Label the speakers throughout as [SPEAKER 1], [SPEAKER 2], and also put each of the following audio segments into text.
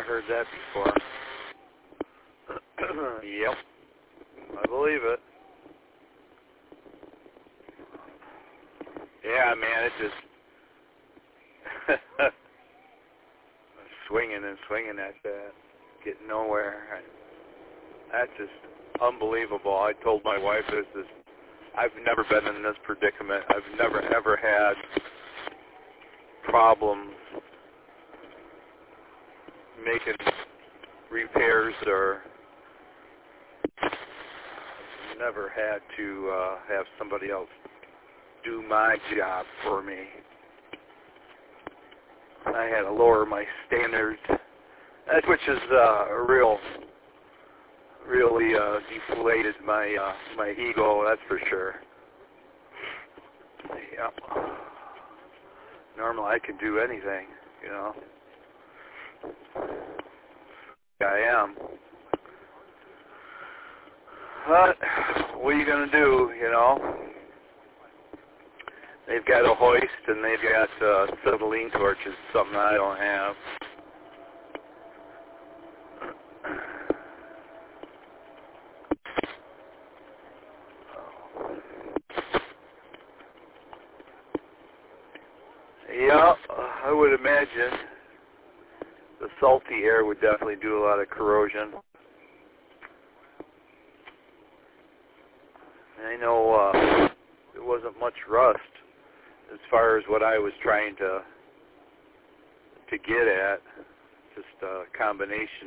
[SPEAKER 1] heard that before. Yep, I believe it. Yeah, man, it just swinging and swinging at that, getting nowhere. That's just unbelievable. I told my wife I've never been in this predicament. I've never ever had problems making repairs, or never had to have somebody else do my job for me. I had to lower my standards, which is really deflated my my ego, that's for sure. Yep. Normally I can do anything, you know. I am. But what are you going to do, you know? They've got a hoist and they've got acetylene torches, something I don't have. Yeah, I would imagine the salty air would definitely do a lot of corrosion. I know there wasn't much rust as far as what I was trying to get at. Just a combination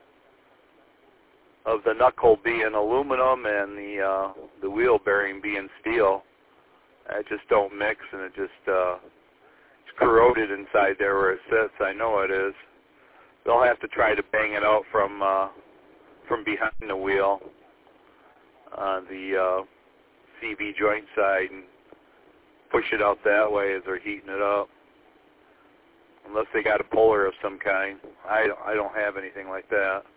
[SPEAKER 1] of the knuckle being aluminum and the wheel bearing being steel. It just don't mix, and it just it's corroded inside there where it sits. I know it is. They'll have to try to bang it out from behind the wheel on the CV joint side and push it out that way as they're heating it up. Unless they got a puller of some kind. I don't have anything like that.